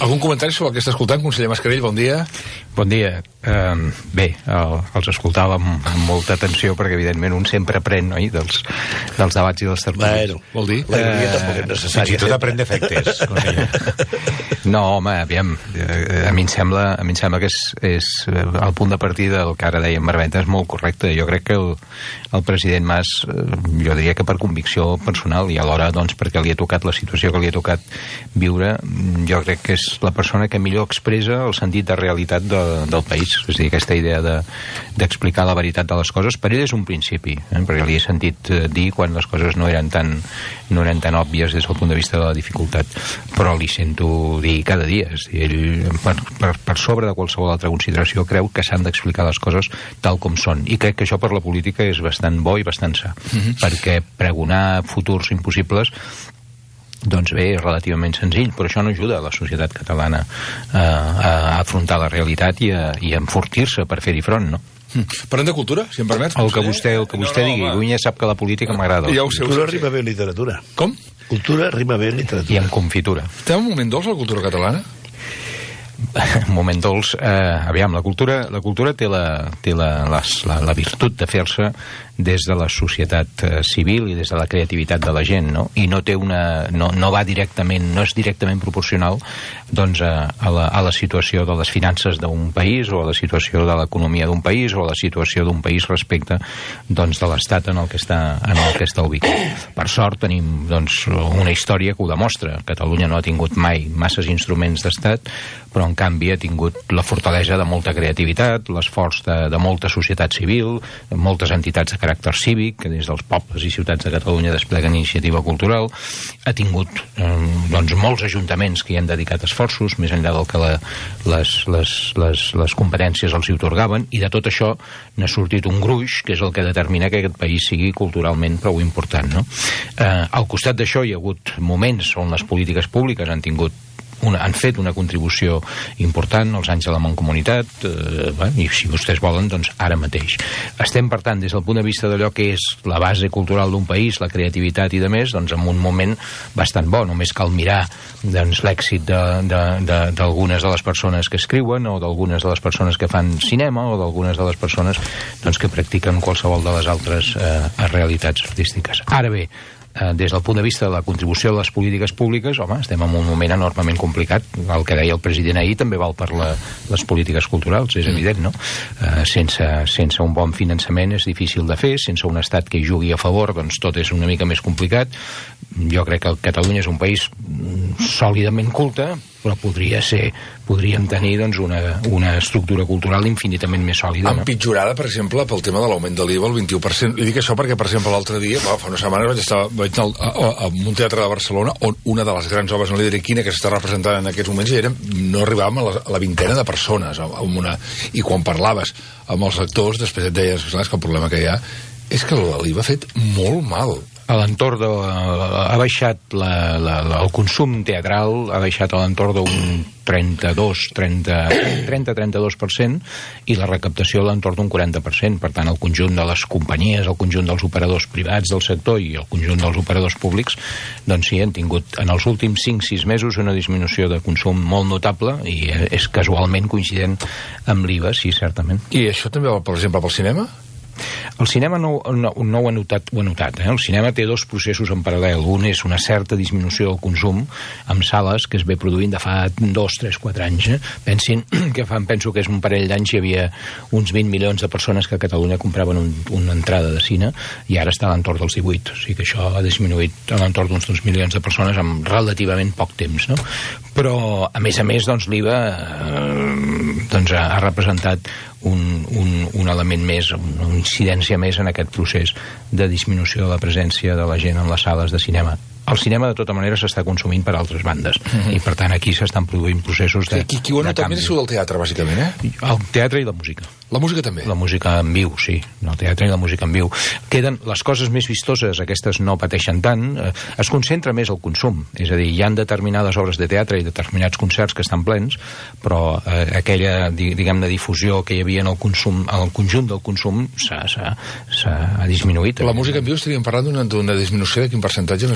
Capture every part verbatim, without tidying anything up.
Algun comentari sobre el que està escoltant, conseller Mascarell? Bon dia. Bon dia. Uh, bé, el, els escoltava amb, amb molta atenció perquè, evidentment, un sempre aprèn, oi?, dels, dels debats i dels tertulis. Bueno, vol dir? La ironia uh, tampoc és necessària. Fins i tot aprèn defectes, conseller. No, home, aviam, a mi em sembla, a mi em sembla que és, és el punt de partida del que ara deia en Barbeta és molt correcte. Jo crec que el, el president Mas, jo diria que per convicció personal i alhora, doncs, perquè li ha tocat la situació que li ha tocat viure, jo crec que és la persona que millor expressa el sentit de realitat de, del país. És a dir, aquesta idea de, d'explicar la veritat de les coses, per ell és un principi, eh? Perquè li he sentit dir quan les coses no eren tan, no eren tan òbvies des del punt de vista de la dificultat, però li sento dir cada dia. És a dir, ell, per, per, per sobre de qualsevol altra consideració, creu que s'han d'explicar les coses tal com són, i crec que això per la política és bastant bo i bastant sa, mm-hmm. perquè pregonar futurs impossibles doncs bé, és relativament senzill, però això no ajuda a la societat catalana eh, a afrontar la realitat i a, i a enfortir-se per fer-hi front, no? Mm. Parlem de cultura, si em permets? El que vostè, el que vostè no, no, digui. Avui ja sap que la política m'agrada. Ja ho sé, cultura rima bé en literatura. Com? Cultura rima bé en literatura. I en confitura. Té un moment dolç la cultura catalana? Un moment dolç. Eh, aviam, la cultura, la cultura té, la, té la, les, la, la virtut de fer-se des de la societat eh, civil i des de la creativitat de la gent, no? I no té una... no, no va directament, no és directament proporcional doncs a, a, la, a la situació de les finances d'un país o a la situació de l'economia d'un país o a la situació d'un país respecte doncs de l'estat en el que està, en el que està ubicat. Per sort tenim doncs una història que ho demostra. Catalunya no ha tingut mai masses instruments d'estat, però en canvi ha tingut la fortalesa de molta creativitat, l'esforç de, de molta societat civil, moltes entitats de caràcter cívic, que des dels pobles i ciutats de Catalunya despleguen iniciativa cultural, ha tingut eh, doncs, molts ajuntaments que hi han dedicat esforços, més enllà del que la, les, les, les, les competències els hi otorgaven, i de tot això n'ha sortit un gruix, que és el que determina que aquest país sigui culturalment prou important, no? Eh, al costat d'això hi ha hagut moments on les polítiques públiques han tingut Una, han fet una contribució important als anys de la Mancomunitat, eh, bueno, i si vostès volen, doncs ara mateix. Estem, per tant, des del punt de vista d'allò que és la base cultural d'un país, la creativitat i de més, doncs en un moment bastant bo. Només cal mirar doncs, l'èxit d'algunes de, de, de, de les persones que escriuen o d'algunes de les persones que fan cinema o d'algunes de les persones doncs, que practiquen qualsevol de les altres eh, realitats artístiques. Ara bé, Eh, des del punt de vista de la contribució de les polítiques públiques, home, estem en un moment enormement complicat. El que deia el president ahir també val per la, les polítiques culturals, és evident, no? Eh, sense, sense un bon finançament és difícil de fer, sense un estat que hi jugui a favor, doncs tot és una mica més complicat. Jo crec que Catalunya és un país sòlidament culte, però podria ser, podríem tenir doncs, una, una estructura cultural infinitament més sòlida. Empitjorada, no? Per exemple, pel tema de l'augment de l'I V A al vint i u per cent. I dic això perquè, per exemple, l'altre dia, fa una setmana vaig estar vaig anar a, a, a un teatre de Barcelona on una de les grans obres, no li diré quina, que s'està representant en aquests moments, i érem, no arribàvem a la, a la vintena de persones. Amb una, I quan parlaves amb els actors, després et deies que el problema que hi ha és que l'I V A ha fet molt mal. A l'entorn de... ha baixat la, la, la, el consum teatral, ha baixat a l'entorn d'un trenta-dos, trenta, trenta a trenta-dos per cent i la recaptació a l'entorn d'un quaranta per cent. Per tant, el conjunt de les companyies, el conjunt dels operadors privats del sector i el conjunt dels operadors públics, doncs sí, han tingut en els últims cinc sis mesos una disminució de consum molt notable i és casualment coincident amb l'I V A, sí, certament. I això també, per exemple, pel cinema? El cinema no, no, no ho ha notat, ho ha notat eh? El cinema té dos processos en paral·lel. Un és una certa disminució del consum amb sales que es ve produint de fa dos, tres, quatre anys. Eh? Pensin que fa, penso que és un parell d'anys hi havia uns vint milions de persones que a Catalunya compraven un, una entrada de cine i ara està a l'entorn dels divuit. O sigui que això ha disminuït a l'entorn d'uns dos milions de persones en relativament poc temps, no? Però, a més a més, doncs, l'I V A eh, doncs, ha, ha representat un, un, un element més, una incidència més en aquest procés de disminució de la presència de la gent en les sales de cinema. El cinema, de tota manera, s'està consumint per altres bandes. Mm-hmm. I, per tant, aquí s'estan produint processos de, qui, qui ho ha notat més és el teatre, bàsicament, eh? El teatre i la música. La música també? La música en viu, sí. El teatre i la música en viu. Queden les coses més vistoses, aquestes no pateixen tant. Eh, es concentra més el consum. És a dir, hi ha determinades obres de teatre i determinats concerts que estan plens, però eh, aquella, diguem-ne, difusió que hi havia en el consum, en el conjunt del consum s'ha, s'ha, s'ha disminuït. La música en viu estaríem parlant d'una, d'una disminució de quin percentatge? No, no tinc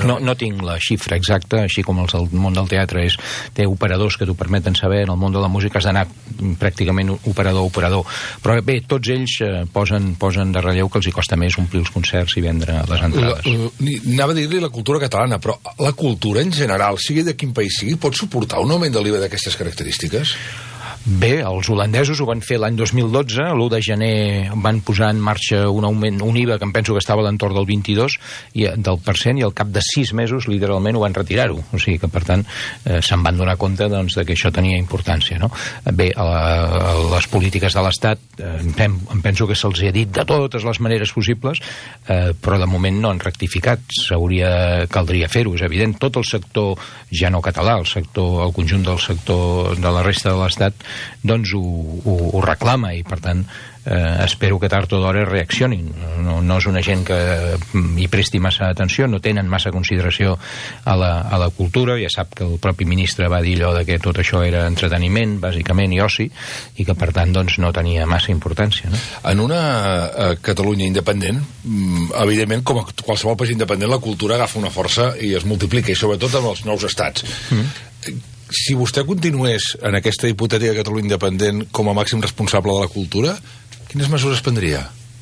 tinc la xifra exacta, així com els del món del teatre és, té operadors que t'ho permeten saber, en el món de la música has d'anar pràcticament operador a operador. Però bé, tots ells eh, posen, posen de relleu que els hi costa més omplir els concerts i vendre les entrades. La, la, anava a dir-li la cultura catalana, però la cultura en general, sigui de quin país sigui, pot suportar un augment de l'I V A d'aquestes característiques? Bé, els holandesos ho van fer l'any dos mil dotze, l'u de gener van posar en marxa un augment, un I V A que em penso que estava a l'entorn del vint-i-dos i, del per cent, i al cap de sis mesos literalment ho van retirar-ho. O sigui que, per tant, eh, se'n van donar compte doncs, de que això tenia importància, no? Bé, a, la, a les polítiques de l'Estat eh, em, em penso que se'ls ha dit de totes les maneres possibles, eh, però de moment no han rectificat. S'hauria, caldria fer-ho, és evident. Tot el sector, ja no català, el sector, el conjunt del sector de la resta de l'Estat doncs ho, ho, ho reclama i per tant eh, espero que tard o d'hora reaccionin. No, no és una gent que hi presti massa atenció, no tenen massa consideració a la, a la cultura. Ja sap que el propi ministre va dir allò de que tot això era entreteniment bàsicament i oci i que per tant doncs no tenia massa importància, no? En una eh, Catalunya independent, evidentment com a qualsevol país independent la cultura agafa una força i es multiplica, i sobretot amb els nous estats. mm. Si vostè continués en aquesta hipotètica Catalunya independent com a màxim responsable de la cultura, quines mesures prendria?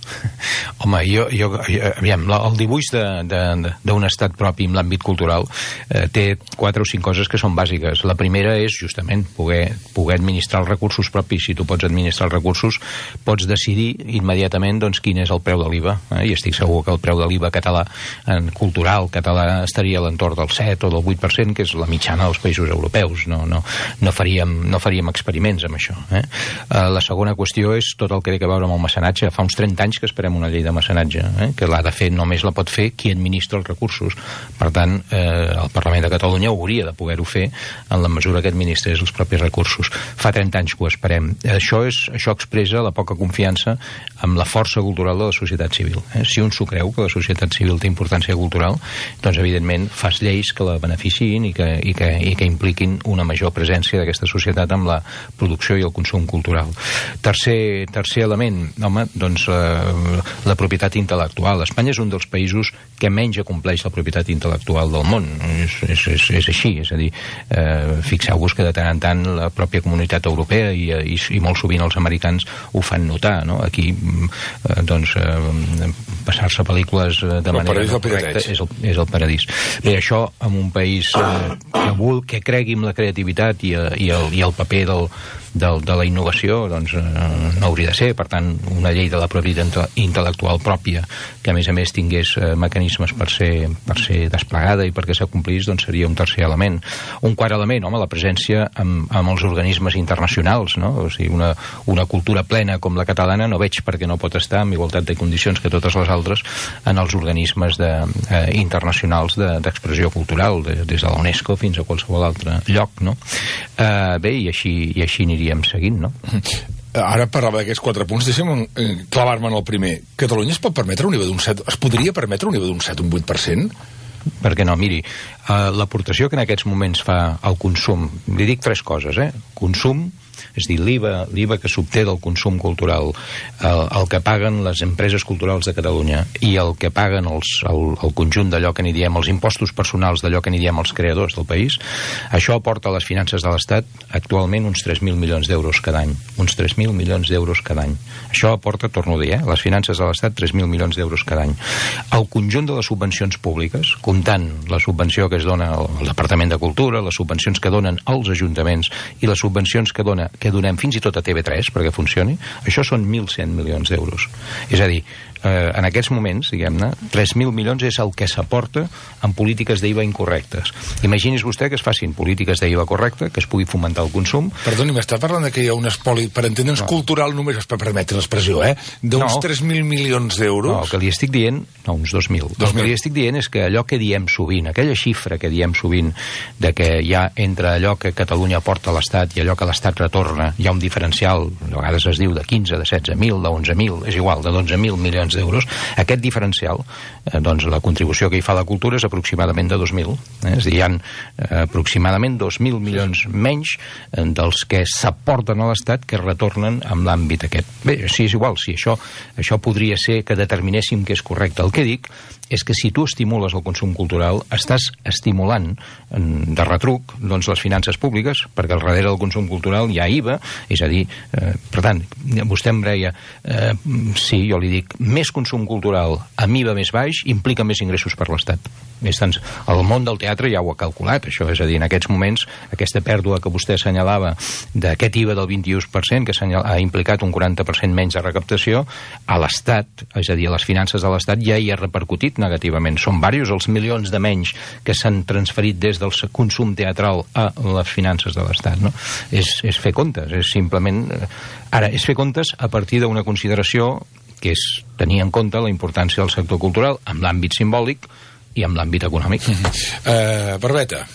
Home, jo, jo, jo aviam, el dibuix d'un estat propi en l'àmbit cultural eh, té quatre o cinc coses que són bàsiques. La primera és justament poder, poder administrar els recursos propis. Si tu pots administrar els recursos, pots decidir immediatament doncs, quin és el preu de l'I V A. Eh? I estic segur que el preu de l'I V A català, en cultural català, estaria a l'entorn del set o del vuit per cent, que és la mitjana dels països europeus. No, no, no, faríem, no faríem experiments amb això. Eh? Eh, la segona qüestió és tot el que té a veure amb el mecenatge. Fa uns trenta anys que esperem una llei de mecenatge, eh? que l'ha de fer, només la pot fer qui administra els recursos. Per tant, eh, el Parlament de Catalunya hauria de poder-ho fer en la mesura que administrés els propis recursos. Fa trenta anys que ho esperem. Això, és, això expressa la poca confiança amb la força cultural de la societat civil. Eh? Si un s'ho creu, que la societat civil té importància cultural, doncs evidentment fas lleis que la beneficiïn i que, i que, i que impliquin una major presència d'aquesta societat amb la producció i el consum cultural. Tercer, tercer element, home, doncs eh, la propietat intel·lectual. Espanya és un dels països que menys acompleix la propietat intel·lectual del món. És, és, és, és així, és a dir, eh, fixeu-vos que de tant en tant la pròpia comunitat europea i, i, i molt sovint els americans ho fan notar, no? Aquí, eh, doncs, eh, passar-se pel·lícules de el manera no correcta és el, és el paradís. Bé, això en un país eh, que, vol, que cregui en la creativitat i, i, el, i el paper del De, de la innovació, doncs eh, no hauria de ser. Per tant, una llei de la propietat intel·lectual pròpia que a més a més tingués eh, mecanismes per ser, per ser desplegada i perquè s'acomplís, doncs seria un tercer element. Un quart element, home, la presència amb, amb els organismes internacionals, no? O sigui, una, una cultura plena com la catalana no veig per què no pot estar en igualtat de condicions que totes les altres en els organismes de, eh, internacionals d'expressió de, cultural, de, des de la UNESCO fins a qualsevol altre lloc, no? Eh, bé, i així, i així aniria seguint, no? Ara parlava d'aquests quatre punts, deixa'm clavar-me en el primer. Catalunya es pot permetre un I V A d'un set, es podria permetre un I V A d'un set o un vuit per cent? Per què no? Miri, uh, l'aportació que en aquests moments fa al consum, li dic tres coses, eh? Consum, és a dir, l'I V A, l'I V A que s'obté del consum cultural, el, el que paguen les empreses culturals de Catalunya i el que paguen els, el, el conjunt d'allò que n'hi diem, els impostos personals d'allò que n'hi diem els creadors del país, això aporta a les finances de l'Estat actualment uns tres mil milions d'euros cada any. Uns tres mil milions d'euros cada any. Això aporta, torno a dir, eh, les finances de l'Estat tres mil milions d'euros cada any. El conjunt de les subvencions públiques, comptant la subvenció que es dona al Departament de Cultura, les subvencions que donen als ajuntaments i les subvencions que dona que donem fins i tot a T V tres perquè funcioni, això són mil cent milions d'euros. És a dir, eh, en aquests moments, diguem-ne, tres mil milions és el que s'aporta en polítiques d'I V A incorrectes. Imagini's vostè que es facin polítiques d'I V A correcta, que es pugui fomentar el consum. Perdoni, m'està parlant de que hi ha un espoli, per entendre'ns, no. cultural, només es per permetre l'expressió, eh? D'uns no. tres mil milions d'euros? No, el que li estic dient, no, uns dos mil. El que li estic dient és que allò que diem sovint, aquella xifra que diem sovint de que hi ha entre allò que Catalunya aporta a l'Estat i allò que l'Estat retorna retorna, hi ha un diferencial, a vegades es diu de quinze, de setze mil, de onze mil, és igual, de dotze mil milions d'euros, aquest diferencial, eh, doncs la contribució que hi fa la cultura és aproximadament de dos mil. Eh? És a dir, hi ha eh, aproximadament dos mil milions menys eh, dels que s'aporten a l'Estat que retornen en l'àmbit aquest. Bé, sí, és igual, si això, això podria ser que determinéssim que és correcte. El que dic és que si tu estimules el consum cultural, estàs estimulant de retruc doncs, les finances públiques, perquè al darrere del consum cultural hi ha I V A, és a dir, eh, per tant, vostè em deia, eh, sí, jo li dic, més consum cultural amb I V A més baix implica més ingressos per l'Estat. Doncs, el món del teatre ja ho ha calculat, això, és a dir, en aquests moments, aquesta pèrdua que vostè assenyalava d'aquest I V A del vint-i-u per cent, que ha implicat un quaranta per cent menys de recaptació, a l'Estat, és a dir, a les finances de l'Estat ja hi ha repercutit negativament. Són diversos els milions de menys que s'han transferit des del consum teatral a les finances de l'Estat. No? És, és fer comptes, és simplement... Ara, és fer comptes a partir d'una consideració que és tenir en compte la importància del sector cultural amb l'àmbit simbòlic i amb l'àmbit econòmic. Uh, Barbeta.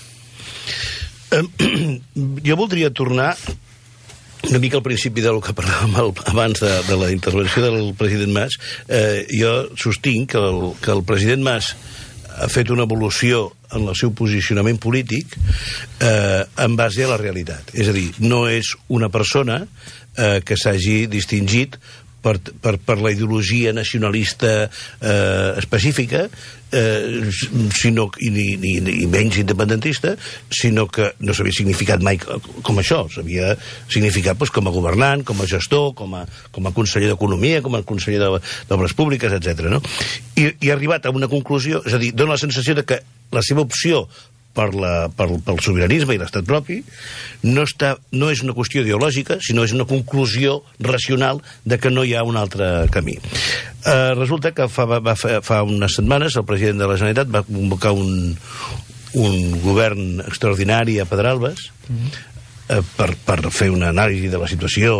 Uh, jo voldria tornar una mica al principi del que parlàvem abans de, de la intervenció del president Mas. Eh, jo sostinc que el, que el president Mas ha fet una evolució en el seu posicionament polític eh, en base a la realitat. És a dir, no és una persona eh, que s'hagi distingit per, per, per la ideologia nacionalista eh, específica, eh, sinó, i, ni, ni, ni menys independentista, sinó que no s'havia significat mai com això, s'havia significat doncs, com a governant, com a gestor, com a, com a conseller d'Economia, com a conseller d'Obres Públiques, etcètera. No? I, i ha arribat a una conclusió, és a dir, dona la sensació de que la seva opció per la, per, pel sobiranisme i l'estat propi no, està, no és una qüestió ideològica, sinó és una conclusió racional de que no hi ha un altre camí. Eh, resulta que fa, va, fa unes setmanes el president de la Generalitat va convocar un, un govern extraordinari a Pedralbes mm-hmm. eh, per, per fer una anàlisi de la situació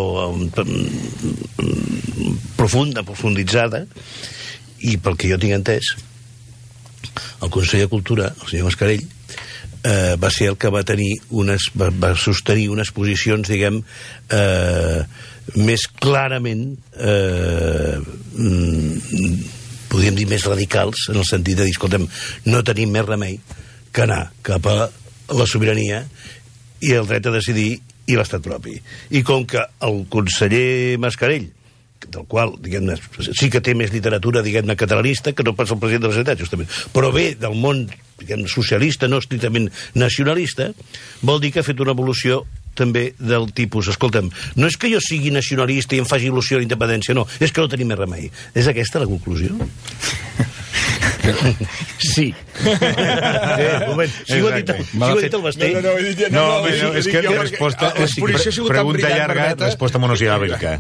um, profunda, profunditzada, i pel que jo tinc entès el conseller de Cultura, el senyor Mascarell, eh, va ser el que va tenir unes, va, va sostenir unes posicions, diguem, eh, més clarament eh, mm, podríem dir més radicals, en el sentit de dir, escolta'm, no tenim més remei que anar cap a la sobirania i el dret a decidir i l'estat propi. I com que el conseller Mascarell, del qual, diguem-ne, sí que té més literatura, diguem-ne, catalanista, que no pas el president de la Generalitat, justament, però ve del món, diguem-ne, socialista, no estrictament nacionalista, vol dir que ha fet una evolució també del tipus, escolta'm, no és que jo sigui nacionalista i em faci il·lusió a la independència, no, és que no tenim més remei. És aquesta la conclusió? Sí. Sí, un moment. Si ho ha dit, si ho ha dit el Basté. No, no, no, no, no, no, és que la resposta... Pregunta llarga, resposta monosil·làbica.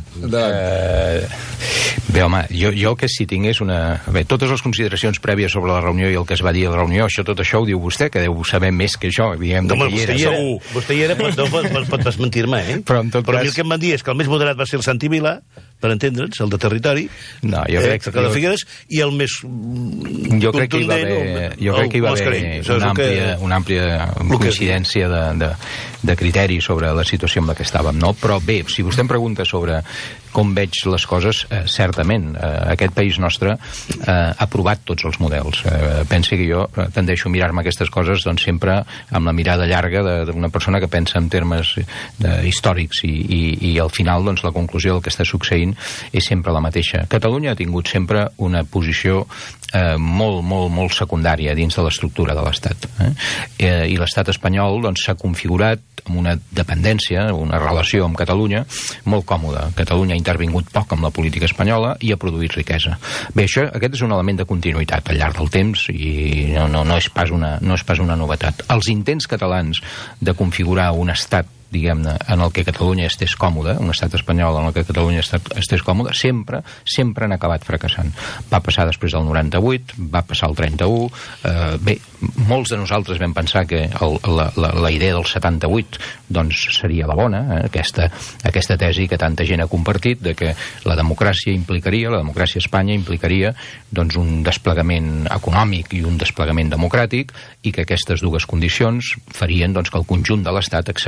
Bé, home, jo, jo que si tingués una... Bé, totes les consideracions prèvies sobre la reunió i el que es va dir a la reunió, això, tot això ho diu vostè, que deu saber més que jo, diguem, no, que hi era. Vostè hi era, vostè hi era, però no pot, pot desmentir-me, eh? Però, en tot però cas... a mi el que em van dir és que el més moderat va ser el Santi Vila, per entendre'ns, el de territori, no, jo crec eh, que de Figueres, i el més jo crec que hi va haver, jo crec que hi va haver una àmplia, una àmplia coincidència de, de, de criteri sobre la situació en la que estàvem, no? Però bé, si vostè em pregunta sobre com veig les coses, eh, certament, eh, aquest país nostre eh, ha provat tots els models. Eh, pensi que jo tendeixo a mirar-me aquestes coses doncs, sempre amb la mirada llarga d'una persona que pensa en termes de, històrics i, i, i al final doncs, la conclusió del que està succeint és sempre la mateixa. Catalunya ha tingut sempre una posició eh, molt, molt, molt secundària dins de l'estructura de l'Estat. Eh? Eh, I l'Estat espanyol doncs, s'ha configurat amb una dependència, una relació amb Catalunya molt còmoda. Catalunya ha intervingut poc amb la política espanyola i ha produït riquesa. Bé, això, aquest és un element de continuïtat al llarg del temps i no, no, no, és pas una, no és pas una novetat. Els intents catalans de configurar un estat diguem-ne, en el que Catalunya estés còmode, un estat espanyol en el que Catalunya estés còmode, sempre, sempre han acabat fracassant. Va passar després del noranta-vuit, va passar el trenta-u, eh, bé, molts de nosaltres vam pensar que el, la, la, la idea del setanta-vuit doncs seria la bona, eh? aquesta, aquesta tesi que tanta gent ha compartit de que la democràcia implicaria, la democràcia a Espanya implicaria doncs un desplegament econòmic i un desplegament democràtic i que aquestes dues condicions farien doncs que el conjunt de l'Estat acceptés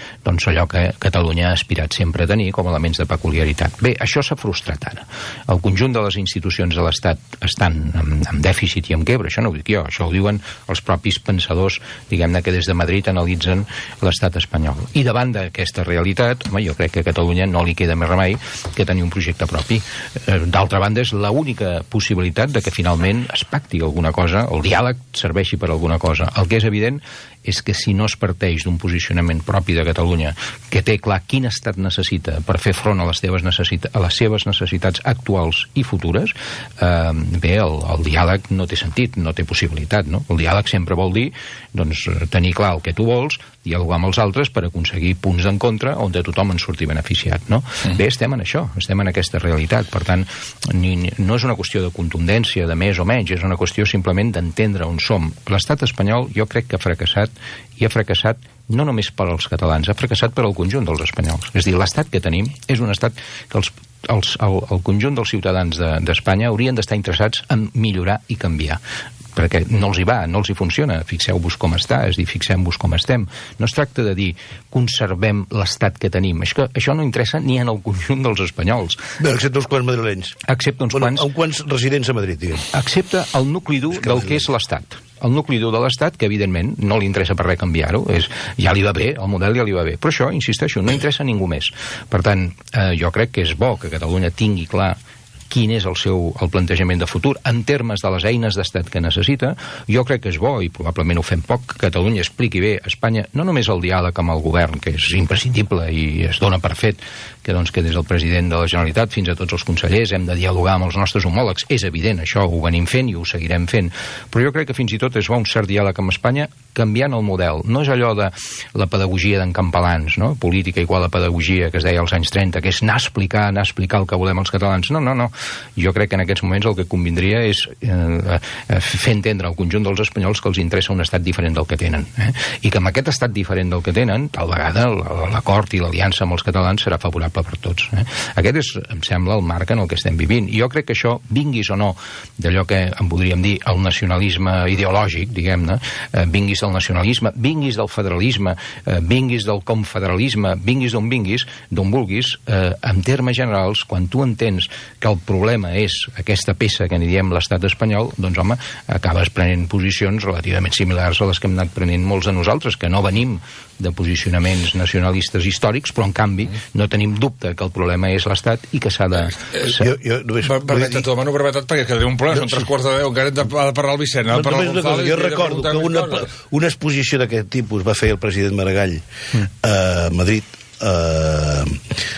doncs allò que Catalunya ha aspirat sempre a tenir com a elements de peculiaritat. Bé, això s'ha frustrat ara. El conjunt de les institucions de l'Estat estan en, en dèficit i en quebra, això no ho dic jo, això ho diuen els propis pensadors, diguem-ne, que des de Madrid analitzen l'estat espanyol. I davant d'aquesta realitat, home, jo crec que a Catalunya no li queda més remei que tenir un projecte propi. D'altra banda, és l'única possibilitat de que finalment es pacti alguna cosa, el diàleg serveixi per alguna cosa. El que és evident és que si no es parteix d'un posicionament propi de Catalunya, que té clar quin estat necessita per fer front a les seves, necessita, a les seves necessitats actuals i futures, eh, bé, el, el diàleg no té sentit, no té possibilitat, no? El diàleg sempre vol dir, doncs, tenir clar el que tu vols, dialogar amb els altres per aconseguir punts en contra on de tothom en surti beneficiat, no? Mm. Bé, estem en això, estem en aquesta realitat, per tant, ni, ni, no és una qüestió de contundència, de més o menys, és una qüestió simplement d'entendre on som. L'estat espanyol jo crec que ha fracassat, i ha fracassat no només per als catalans, ha fracassat per al conjunt dels espanyols. És a dir, l'estat que tenim és un estat que els, els, el, el conjunt dels ciutadans d'Espanya de, haurien d'estar interessats en millorar i canviar, perquè no els hi va, no els hi funciona. Fixeu-vos com està, és a dir, fixem-vos com estem. No es tracta de dir conservem l'estat que tenim. És que això no interessa ni en el conjunt dels espanyols. Bé, excepte uns quants madrilenys. Excepte uns quants... Uns quants residents a Madrid, diguem. Excepte el nucli dur del que és l'estat. El nucli dur de l'Estat, que evidentment no li interessa per res canviar-ho, és, ja li va bé, el model ja li va bé, però això, insisteixo, no interessa a ningú més. Per tant, eh, jo crec que és bo que Catalunya tingui clar quin és el seu el plantejament de futur en termes de les eines d'estat que necessita. Jo crec que és bo, i probablement ho fem poc, que Catalunya expliqui bé a Espanya no només el diàleg amb el govern, que és imprescindible i es dona per fet que, doncs, que des del president de la Generalitat fins a tots els consellers hem de dialogar amb els nostres homòlegs. És evident, això ho venim fent i ho seguirem fent. Però jo crec que fins i tot és bo un cert diàleg amb Espanya canviant el model. No és allò de la pedagogia d'en Campalans, no? Política igual a pedagogia, que es deia als anys trenta, que és anar a explicar, anar a explicar el que volem els catalans. No, no, no. Jo crec que en aquests moments el que convindria és eh, fer entendre al conjunt dels espanyols que els interessa un estat diferent del que tenen. Eh? I que amb aquest estat diferent del que tenen, tal vegada l'acord i l'aliança amb els catalans serà favorable per tots. Eh? Aquest és, em sembla, el marc en el que estem vivint. I jo crec que això, vinguis o no d'allò que en podríem dir el nacionalisme ideològic, diguem-ne, eh, vinguis del nacionalisme, vinguis del federalisme, eh, vinguis del confederalisme, vinguis d'on vinguis, d'on vulguis, eh, en termes generals, quan tu entens que el problema és aquesta peça que n'hi diem l'estat espanyol, doncs, home, acabes prenent posicions relativament similars a les que hem anat prenent molts de nosaltres, que no venim de posicionaments nacionalistes històrics, però en canvi no tenim dubte que el problema és l'Estat i que s'ha de... Jo, jo només... Permeta, t'ho demano brevetat perquè quedaré un problema, són tres quarts de deu, encara hem de parlar el Vicent. No, només una cosa, jo recordo que una, una exposició d'aquest tipus va fer el president Maragall mm. a Madrid eh,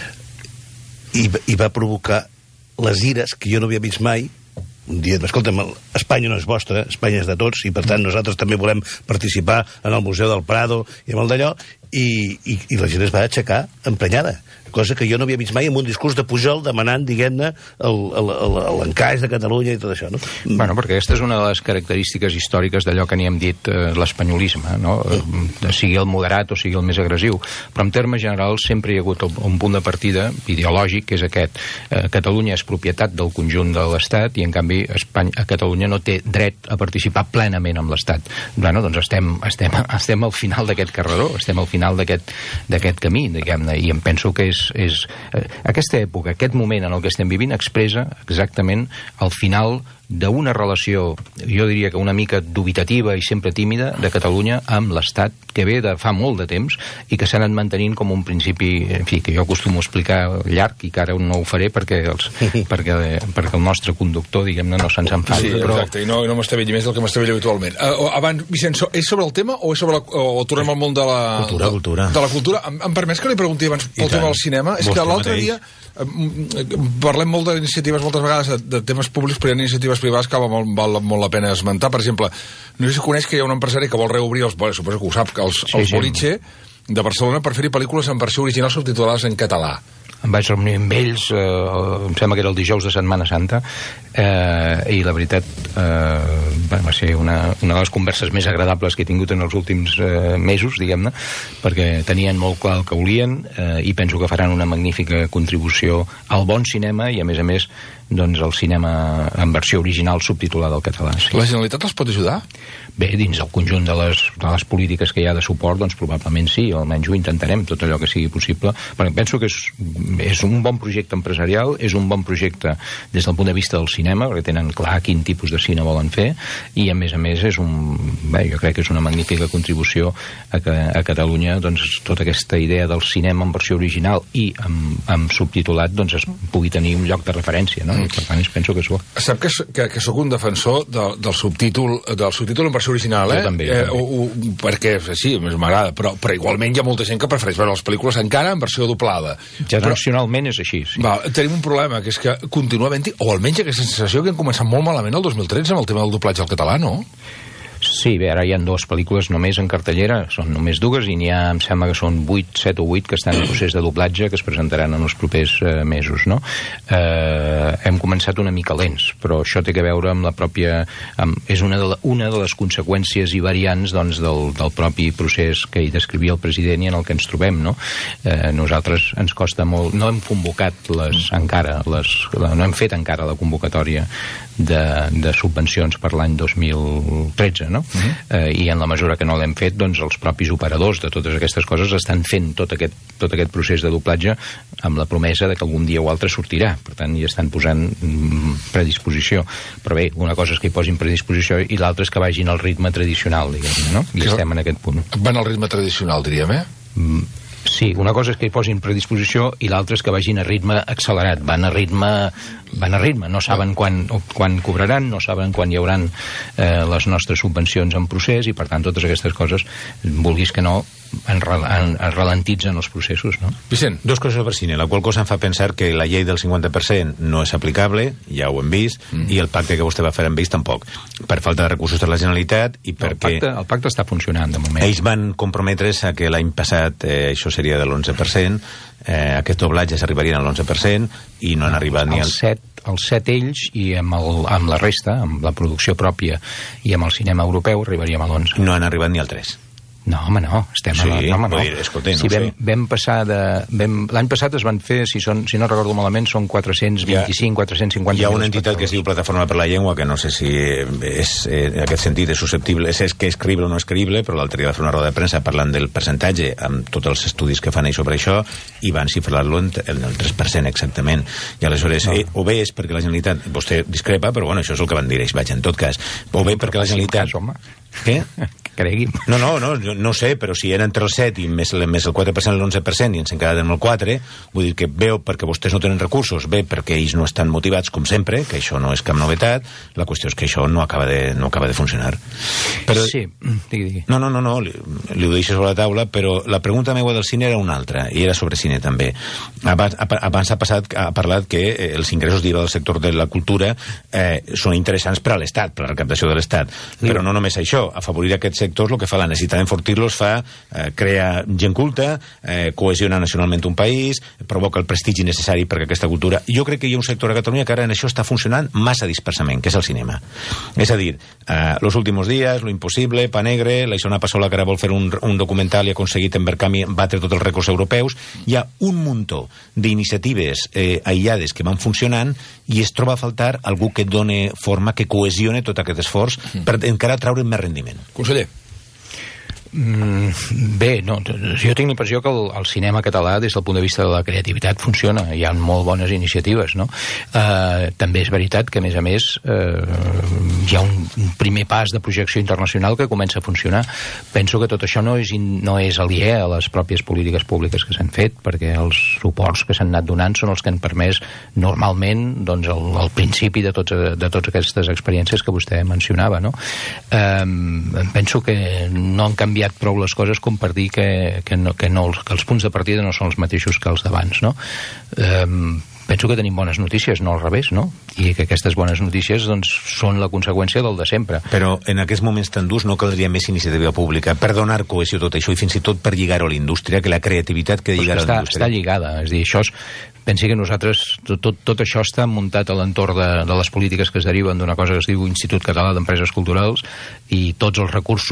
i, i va provocar les ires que jo no havia vist mai. Un dia, escolta'm, Espanya no és vostra, Espanya és de tots, i per tant nosaltres també volem participar en el Museu del Prado i en el d'allò, i, i, i la gent es va aixecar emprenyada, cosa que jo no havia vist mai en un discurs de Pujol demanant, diguem-ne, l'encaix de Catalunya i tot això, no? Bueno, perquè aquesta és una de les característiques històriques d'allò que n'hi hem dit eh, l'espanyolisme, no? Mm. Sigui el moderat o sigui el més agressiu. Però en termes generals sempre hi ha hagut un punt de partida ideològic, que és aquest. Eh, Catalunya és propietat del conjunt de l'Estat i, en canvi, Espanya, a Catalunya no té dret a participar plenament amb l'Estat. Bueno, doncs estem, estem, estem al final d'aquest carreró, estem al final d'aquest camí, diguem-ne, i em penso que és és, eh, aquesta època, aquest moment en el que estem vivint expressa exactament el final d'una relació, jo diria que una mica dubitativa i sempre tímida de Catalunya amb l'Estat, que ve de fa molt de temps i que s'ha anat mantenint com un principi, en fi, que jo acostumo a explicar llarg i que ara no ho faré perquè, els, perquè, perquè el nostre conductor, diguem-ne, no se'ns enfadi. Sí, però... exacte, i no, no m'estavelli més del que m'estavelli habitualment. Uh, abans, Vicent, és sobre el tema o és sobre la, o tornem al món de la cultura? cultura. De la cultura. Em, em permets que li pregunti abans pel tema del cinema? És que l'altre dia parlem molt d'iniciatives moltes vegades de, de temes públics, però hi ha iniciatives privades que val molt, val molt la pena esmentar. Per exemple, no sé si coneix que hi ha un empresari que vol reobrir els, bueno, suposo que ho sap, els, sí, els sí. Boliche de Barcelona per fer-hi pel·lícules en versió original subtitulades en català. Em vaig reunir amb ells, eh, em sembla que era el dijous de Setmana Santa, eh, i la veritat eh, va ser una, una de les converses més agradables que he tingut en els últims eh, mesos, diguem-ne, perquè tenien molt clar el que volien eh, i penso que faran una magnífica contribució al bon cinema i, a més a més, doncs, el cinema en versió original subtitulada al català. Sí. La Generalitat els pot ajudar? Bé, dins el conjunt de les, de les polítiques que hi ha de suport, doncs probablement sí, o almenys ho intentarem, tot allò que sigui possible, perquè penso que és, és un bon projecte empresarial, és un bon projecte des del punt de vista del cinema, perquè tenen clar quin tipus de cine volen fer, i a més a més és un, bé, jo crec que és una magnífica contribució a que a Catalunya, doncs, tota aquesta idea del cinema en versió original i amb, amb subtitulat, doncs es pugui tenir un lloc de referència, no? I per tant penso que és bo. Sap que, que, que sóc un defensor de, del subtítol del subtítol en versió original, eh? Jo també. Eh, també. o, o, perquè, sí, m'agrada, però, però igualment hi ha molta gent que prefereix veure les pel·lícules encara en versió doblada. Generacionalment és així, sí. Va, tenim un problema, que és que continua havent-hi, o almenys aquesta sensació que hem començat molt malament el dos mil tretze amb el tema del doblatge al català, no? Sí, bé, ara hi ha dues pel·lícules només en cartellera, són només dues, i n'hi ha, em sembla que són vuit, set o vuit que estan en procés de doblatge, que es presentaran en els propers eh, mesos, no? Eh, hem començat una mica lents, però això té a veure amb la pròpia... Amb, és una de, la, una de les conseqüències i variants, doncs, del, del propi procés que hi descrivia el president i en el que ens trobem, no? Eh, nosaltres ens costa molt... No hem convocat les, encara, les, la, no hem fet encara la convocatòria de, de subvencions per l'any dos mil tretze, no? Uh-huh. eh, i en la mesura que no l'hem fet, doncs els propis operadors de totes aquestes coses estan fent tot aquest, tot aquest procés de doblatge amb la promesa de que algun dia o altre sortirà, per tant hi estan posant mm, predisposició, però bé, una cosa és que hi posin predisposició i l'altra és que vagin al ritme tradicional, diguem, no? I que estem en aquest punt. Van al ritme tradicional, diríem, eh? Mm, sí, una cosa és que hi posin predisposició i l'altra és que vagin a ritme accelerat, van a ritme van a ritme, no saben quan, quan cobraran, no saben quan hi hauran eh, les nostres subvencions en procés i per tant totes aquestes coses, vulguis que no, en, en, en ralentitzen els processos, no? Vicent, dos coses per cine, la qual cosa em fa pensar que la llei del cinquanta per cent no és aplicable, ja ho hem vist, mm. i el pacte que vostè va fer amb ells tampoc, per falta de recursos de la Generalitat i perquè... El pacte, el pacte està funcionant de moment. Ells van comprometre's a que l'any passat eh, això seria de l'onze per cent, eh, aquests doblatges arribarien a l'onze per cent i no han arribat ni al... set, els set ells i amb, el, amb la resta, amb la producció pròpia i amb el cinema europeu arribaríem a l'onze. No han arribat ni al tres. No, home, no. Estem sí, a la... home, no. Dir, escolta, no si vam, sé. vam passar de... Vam, l'any passat es van fer, si, són, si no recordo malament, són quatre-cents vint-i-cinc, quatre-cents cinquanta... Hi ha una entitat que es diu Plataforma per la Llengua, que no sé si és, eh, en aquest sentit és susceptible, és, és que és creïble o no és creïble, però l'altre dia va fer una roda de premsa parlant del percentatge amb tots els estudis que fan ells sobre això i van xifrar-lo en el tres per cent exactament. I aleshores, no. eh, o bé és perquè la Generalitat... Vostè discrepa, però bueno, això és el que van dir ells, vaja, en tot cas. O bé perquè la Generalitat... Què? Cregui'm. No, no, no, no sé, però si era entre el set i més, més el quatre per cent i l'onze per cent i ens hem quedat en el quatre, vull dir que veu perquè vostès no tenen recursos, bé perquè ells no estan motivats, com sempre, que això no és cap novetat, la qüestió és que això no acaba de, no acaba de funcionar. Però... Sí, digui, digui. No, no, no, no li, li ho deixo sobre la taula, però la pregunta meva del cine era una altra, i era sobre cine també. Abans, abans ha, passat, ha parlat que els ingressos d'I V A del sector de la cultura eh, són interessants per a l'Estat, per a la recaptació de l'Estat, sí. Però no només això, afavorir aquests sectors, el que fa la necessitat d'enfortir-los fa eh, crear gent culta, eh, cohesiona nacionalment un país, provoca el prestigi necessari perquè aquesta cultura... Jo crec que hi ha un sector a Catalunya que ara en això està funcionant massa dispersament, que és el cinema. És a dir, eh, Los últimos días, Lo imposible, Pa Negre, la Isona Passola que ara vol fer un, un documental i ha aconseguit en Berkami batre tots els rècords europeus. Hi ha un muntó d'iniciatives eh, aïllades que van funcionant i es troba a faltar algú que done forma, que cohesione tot aquest esforç per encara treure més rendiment. Conseller. Mm, bé, no, jo tinc la impressió que el, el cinema català des del punt de vista de la creativitat funciona, hi ha molt bones iniciatives, no? Eh, també és veritat que a més a més eh, hi ha un, un primer pas de projecció internacional que comença a funcionar. Penso que tot això no és, no és aliè a les pròpies polítiques públiques que s'han fet, perquè els suports que s'han anat donant són els que han permès normalment doncs, el, el principi de, tots, de totes aquestes experiències que vostè mencionava, no? Eh, penso que no han canviat prou les coses com per dir que, que, no, que, no, que els punts de partida no són els mateixos que els d'abans, no? Eh, penso que tenim bones notícies, no al revés, no? I que aquestes bones notícies doncs, són la conseqüència del de sempre. Però en aquests moments tan durs no caldria més iniciativa pública per donar cohesió a tot això i fins i tot per lligar-ho a la indústria, que la creativitat que lligar a la indústria... Està lligada, és a dir, això és... Pensi que nosaltres, tot, tot, tot això està muntat a l'entorn de, de les polítiques que es deriven d'una cosa que es diu Institut Català d'Empreses Culturals i tots els recursos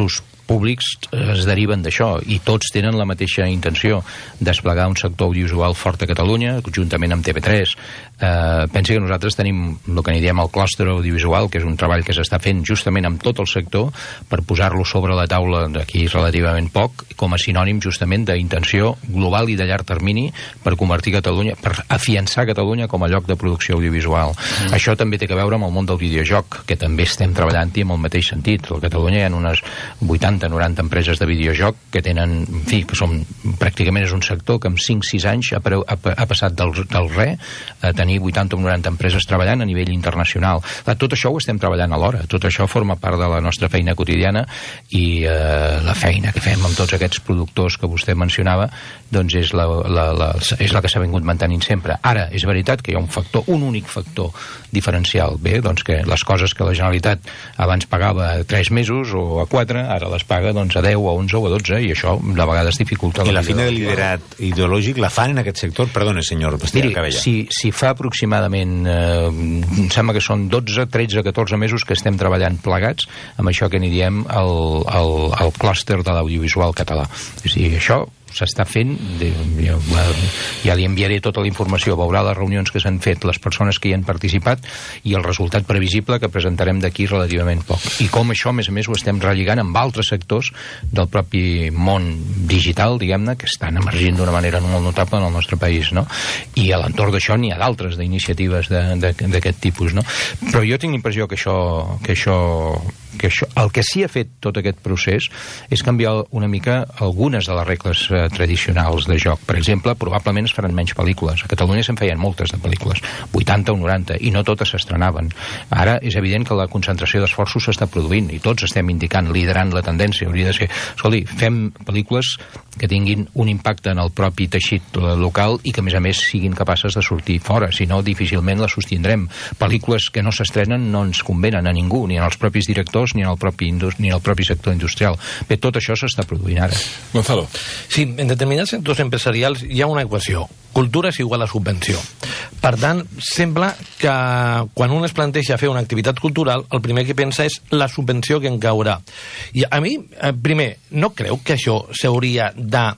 públics es deriven d'això, i tots tenen la mateixa intenció, desplegar un sector audiovisual fort a Catalunya, juntament amb T V tres. Eh, pensi que nosaltres tenim el que n'hi diem el clúster audiovisual, que és un treball que s'està fent justament amb tot el sector per posar-lo sobre la taula d'aquí relativament poc, com a sinònim justament d'intenció global i de llarg termini per convertir Catalunya, per afiançar Catalunya com a lloc de producció audiovisual. Mm. Això també té a veure amb el món del videojoc, que també estem treballant-hi amb el mateix sentit. A Catalunya hi ha unes vuitanta noranta empreses de videojoc que tenen, en fi, que són, pràcticament és un sector que en cinc sis anys ha, ha, ha passat del, del re a tenir vuitanta o noranta empreses treballant a nivell internacional. Tot això ho estem treballant alhora, tot això forma part de la nostra feina quotidiana, i eh, la feina que fem amb tots aquests productors que vostè mencionava, doncs és la, la, la, és la que s'ha vingut mantenint sempre. Ara, és veritat que hi ha un factor, un únic factor diferencial. Bé, doncs que les coses que la Generalitat abans pagava a tres mesos o a quatre, ara les paga doncs a deu, a onze o a dotze, i això de vegades dificulta la I la vida. fina de liderat ideològic la fan en aquest sector? Perdone, senyor Pastella Cabella. Si, si fa aproximadament, eh, em sembla que són dotze, tretze, catorze mesos que estem treballant plegats amb això que n'hi diem el, el, el clúster de l'audiovisual català. És a dir, això s'està fent, de, ja, ja li enviaré tota la informació, veurà les reunions que s'han fet, les persones que hi han participat i el resultat previsible que presentarem d'aquí relativament poc. I com això, a més a més, ho estem relligant amb altres sectors del propi món digital, diguem-ne, que estan emergint d'una manera molt notable en el nostre país, no? I a l'entorn d'això n'hi ha d'altres d'iniciatives d'aquest tipus, no? Però jo tinc l'impressió que això, que això que això, el que sí ha fet tot aquest procés és canviar una mica algunes de les regles eh, tradicionals de joc. Per exemple, probablement es faran menys pel·lícules. A Catalunya se'n feien moltes de pel·lícules, vuitanta o noranta, i no totes s'estrenaven. Ara és evident que la concentració d'esforços s'està produint, i tots estem indicant, liderant la tendència. Hauria de ser, escolti, fem pel·lícules que tinguin un impacte en el propi teixit local i que, a més a més, siguin capaces de sortir fora, si no, difícilment les sostindrem. Pel·lícules que no s'estrenen no ens convenen a ningú, ni en els propis directors, ni en el propi, ni en el propi sector industrial. Bé, tot això s'està produint ara. Gonzalo. Sí, en determinats sectors empresarials hi ha una equació. Cultura és igual a subvenció. Per tant, sembla que quan un es planteja fer una activitat cultural, el primer que pensa és la subvenció que en caurà. I a mi, primer, no creu que això s'hauria de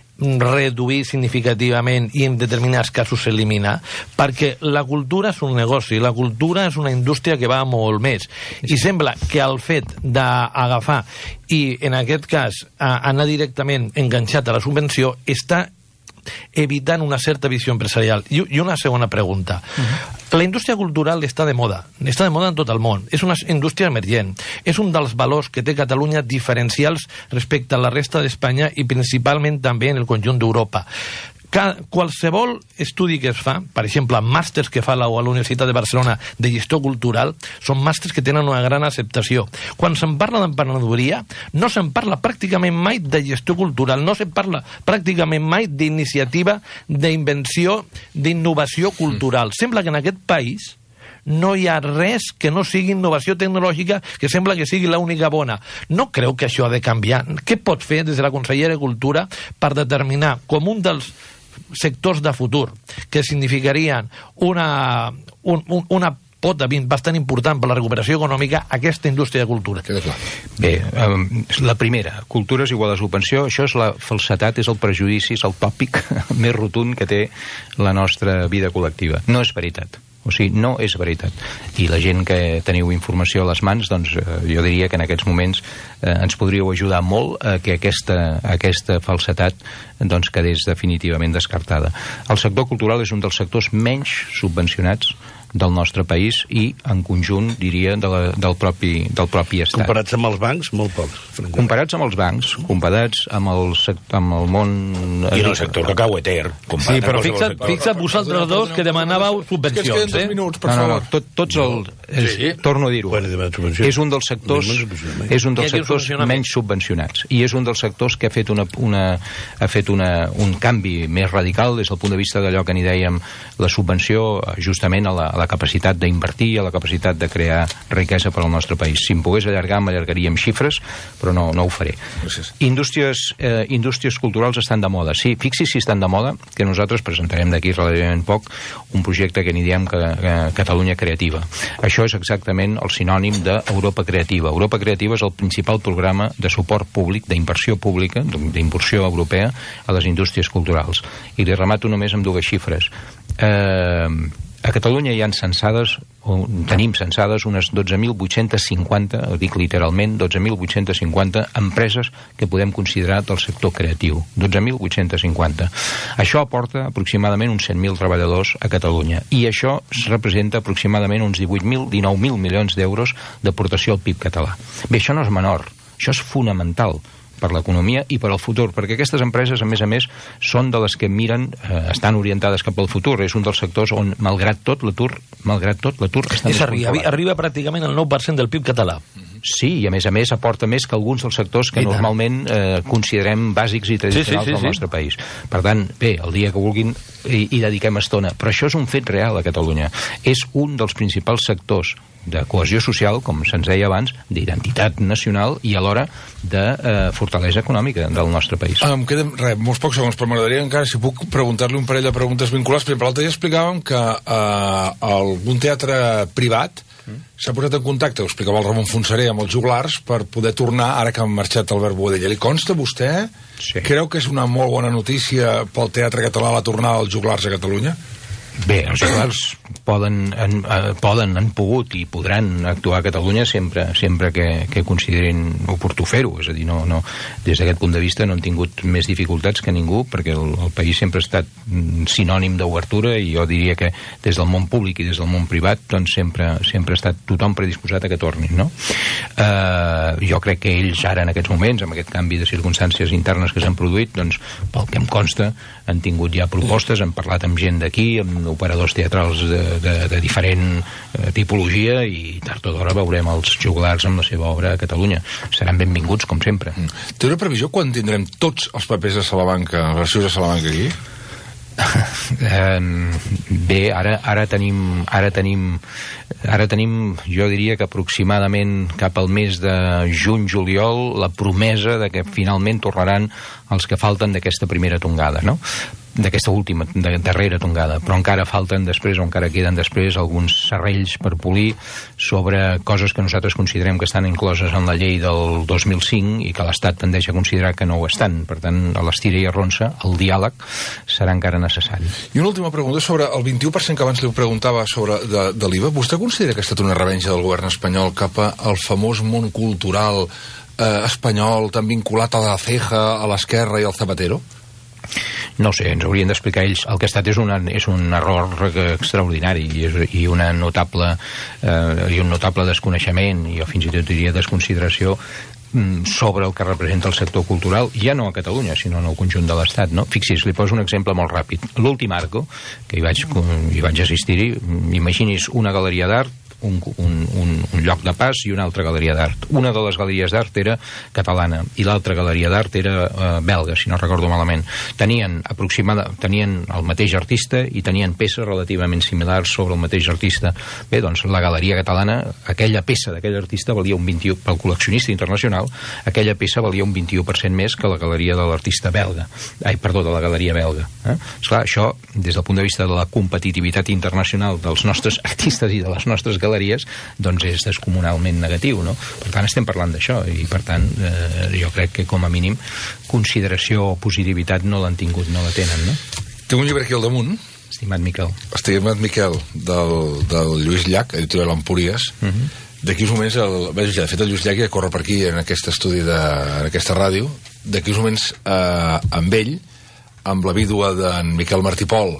reduir significativament i en determinats casos s'elimina, perquè la cultura és un negoci, la cultura és una indústria que va molt més, i sembla que el fet d'agafar i en aquest cas anar directament enganxat a la subvenció està evitant una certa visió empresarial. I, i una segona pregunta. Uh-huh. La indústria cultural està de moda, està de moda en tot el món, és una indústria emergent, és un dels valors que té Catalunya diferencials respecte a la resta d'Espanya i principalment també en el conjunt d'Europa. Qualsevol estudi que es fa, per exemple, màsters que fa la, a la Universitat de Barcelona de gestió cultural, són màsters que tenen una gran acceptació. Quan se'n parla d'emprenedoria, no se'n parla pràcticament mai de gestió cultural, no se'n parla pràcticament mai d'iniciativa, d'invenció, d'innovació cultural. Mm. Sembla que en aquest país no hi ha res que no sigui innovació tecnològica, que sembla que sigui l'única bona. No creu que això ha de canviar? Què pot fer des de la Conselleria de Cultura per determinar com un dels sectors de futur que significarien una, un, un, una pota bastant important per la recuperació econòmica aquesta indústria de cultura? Queda clar. Bé, um, la primera, cultura és igual a subvenció, això és la falsetat, és el prejudici, és el tòpic més rotund que té la nostra vida col·lectiva. No és veritat. O sigui, no és veritat. I la gent que teniu informació a les mans, doncs eh, jo diria que en aquests moments eh, ens podríeu ajudar molt a que aquesta, aquesta falsetat doncs quedés definitivament descartada. El sector cultural és un dels sectors menys subvencionats del nostre país i, en conjunt, diria, de la, del, propi, del propi estat. Comparats amb els bancs, molt pocs. Comparats amb els bancs, comparats amb el, amb el món... I en el sector cacaueter. Sí, però fixa't, fixa't vosaltres dos que demanàveu subvencions, és que eh? Minuts, per no, no, no, tot, tots el... És, sí. Torno a dir-ho. És un dels sectors, és un dels sectors menys subvencionats. I és un dels sectors que ha fet, una, una, ha fet una, un canvi més radical des del punt de vista d'allò que n'hi dèiem la subvenció justament a la, a a la capacitat d'invertir, a la capacitat de crear riquesa per al nostre país. Si em pogués allargar, m'allargaria amb xifres, però no, no ho faré. Gràcies. Indústries, eh, indústries culturals estan de moda. Sí, fixi's si estan de moda, que nosaltres presentarem d'aquí relativament poc un projecte que n'hi diem que, que Catalunya Creativa. Això és exactament el sinònim d'Europa Creativa. Europa Creativa és el principal programa de suport públic, d'inversió pública, d'inversió europea a les indústries culturals. I li remato només amb dues xifres. Eh, a Catalunya hi ha censades, o tenim censades unes dotze mil vuit-cents cinquanta, ho dic literalment, dotze mil vuit-cents cinquanta empreses que podem considerar del sector creatiu. dotze mil vuit-cents cinquanta. Això aporta aproximadament uns cent mil treballadors a Catalunya. I això representa aproximadament uns divuit mil, dinou mil milions d'euros d'aportació al P I B català. Bé, això no és menor, això és fonamental per l'economia i per al futur, perquè aquestes empreses, a més a més, són de les que miren, eh, estan orientades cap al futur. És un dels sectors on, malgrat tot, l'atur malgrat tot, l'atur està més controlat. Arriba pràcticament al nou per cent del P I B català. Sí, i a més a més aporta més que alguns dels sectors que normalment eh, considerem bàsics i tradicionals sí, sí, sí, del nostre sí. país. Per tant, bé, el dia que vulguin hi, hi dediquem estona. Però això és un fet real a Catalunya. És un dels principals sectors de cohesió social, com se'ns deia abans, d'identitat nacional i alhora de eh, fortalesa econòmica del nostre país. Em queden, res, molts pocs segons, però m'agradaria encara, si puc, preguntar-li un parell de preguntes vinculades. Per exemple, l'altre dia explicàvem que eh, algun teatre privat s'ha posat en contacte, ho explicava el Ramon Fonseré, amb els joglars per poder tornar, ara que han marxat Albert Boadella. Li consta a vostè? Sí. Creu que és una molt bona notícia pel teatre català la tornada dels joglars a Catalunya? Bé, els joglars poden, han, poden, han pogut i podran actuar a Catalunya sempre, sempre que, que considerin oportú fer-ho. És a dir, no, no, des d'aquest punt de vista no han tingut més dificultats que ningú, perquè el, el país sempre ha estat sinònim d'obertura i jo diria que des del món públic i des del món privat doncs sempre, sempre ha estat tothom predisposat a que tornin, no? Eh, jo crec que ells ara en aquests moments, amb aquest canvi de circumstàncies internes que s'han produït, doncs pel que em consta han tingut ja propostes, han parlat amb gent d'aquí, amb operadors teatrals de, de, de diferent eh, tipologia i tard o d'hora veurem els joglars amb la seva obra a Catalunya. Seran benvinguts, com sempre. Mm. Té una previsió quan tindrem tots els papers de Salamanca, els arxius de Salamanca aquí? eh, bé, ara, ara tenim ara tenim ara tenim, jo diria que aproximadament cap al mes de juny-juliol la promesa de que finalment tornaran els que falten d'aquesta primera tongada, no? D'aquesta última, de, darrera tongada, però encara falten després, o encara queden després alguns serrells per polir sobre coses que nosaltres considerem que estan incloses en la llei del dos mil cinc i que l'Estat tendeix a considerar que no ho estan. Per tant, a l'estira i arronsa, el diàleg serà encara necessari. I una última pregunta sobre el vint-i-u per cent que abans li preguntava sobre de, de l'I V A. Vostè considera que ha estat una revenja del govern espanyol cap al famós món cultural eh, espanyol tan vinculat a la Ceja, a l'Esquerra i al Zapatero? No sé, ens haurien d'explicar ells. El que ha estat és, una, és un error extraordinari i, és, i, una notable, eh, i un notable desconeixement i jo fins i tot diria desconsideració sobre el que representa el sector cultural, ja no a Catalunya, sinó en el conjunt de l'Estat, no? Fixi's, li poso un exemple molt ràpid. L'últim Arco, que hi vaig, hi vaig assistir-hi, imagini's una galeria d'art, Un, un, un, un lloc de pas i una altra galeria d'art. Una de les galeries d'art era catalana i l'altra galeria d'art era eh, belga, si no recordo malament. Tenien aproximada, tenien el mateix artista i tenien peces relativament similars sobre el mateix artista. Bé, doncs la galeria catalana, aquella peça d'aquell artista valia un vint-i-u, pel col·leccionista internacional, aquella peça valia un vint-i-u per cent més que la galeria de l'artista belga. Ai, perdó, de la galeria belga. Eh? Esclar, això, des del punt de vista de la competitivitat internacional dels nostres artistes i de les nostres galeries galeries, doncs és descomunalment negatiu, no? Per tant, estem parlant d'això i, per tant, eh, jo crec que, com a mínim, consideració o positivitat no l'han tingut, no la tenen, no? Tinc un llibre aquí al damunt. Estimat Miquel. Estimat Miquel, del, del Lluís Llach, editorial Empúries. Uh -huh. D'aquí uns moments, el, bé, ja, de fet, el Lluís Llach ja corre per aquí, en aquest estudi, de, en aquesta ràdio. D'aquí uns moments, eh, amb ell, amb la vídua d'en Miquel Martí Pol,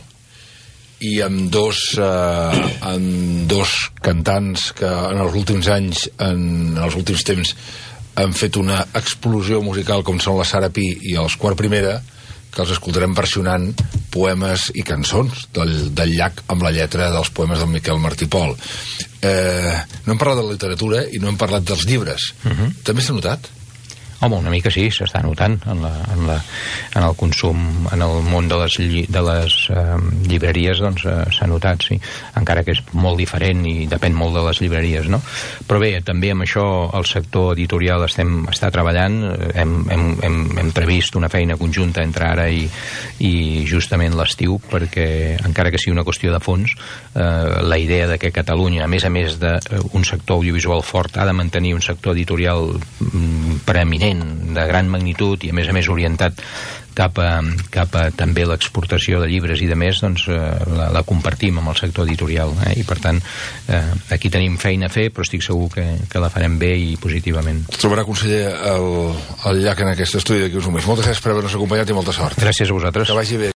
i amb dos, eh, amb dos cantants que en els últims anys, en, en els últims temps, han fet una explosió musical, com són la Sara Pi i els Quart Primera, que els escoltarem versionant poemes i cançons del, del Llach amb la lletra dels poemes del Miquel Martí Pol. Eh, no hem parlat de la literatura i no hem parlat dels llibres. Uh-huh. També s'ha notat? Home, una mica sí, s'està notant en, la, en, la, en el consum, en el món de les, lli, de les eh, llibreries, doncs eh, s'ha notat, sí, encara que és molt diferent i depèn molt de les llibreries, no? Però bé, també amb això el sector editorial estem, està treballant, hem, hem, hem, hem previst una feina conjunta entre ara i, i justament l'estiu, perquè encara que sigui una qüestió de fons, eh, la idea de que Catalunya, a més a més d'un sector audiovisual fort, ha de mantenir un sector editorial mm, preeminent, de gran magnitud i a més a més orientat cap a, cap a també l'exportació de llibres i de més, doncs eh, la, la compartim amb el sector editorial, eh? I per tant eh, aquí tenim feina a fer, però estic segur que, que la farem bé i positivament. Trobarà, conseller, el, el llac en aquest estudi d'aquí uns moments. Moltes gràcies per haver-nos acompanyat i molta sort. Gràcies a vosaltres. Que vagi bé.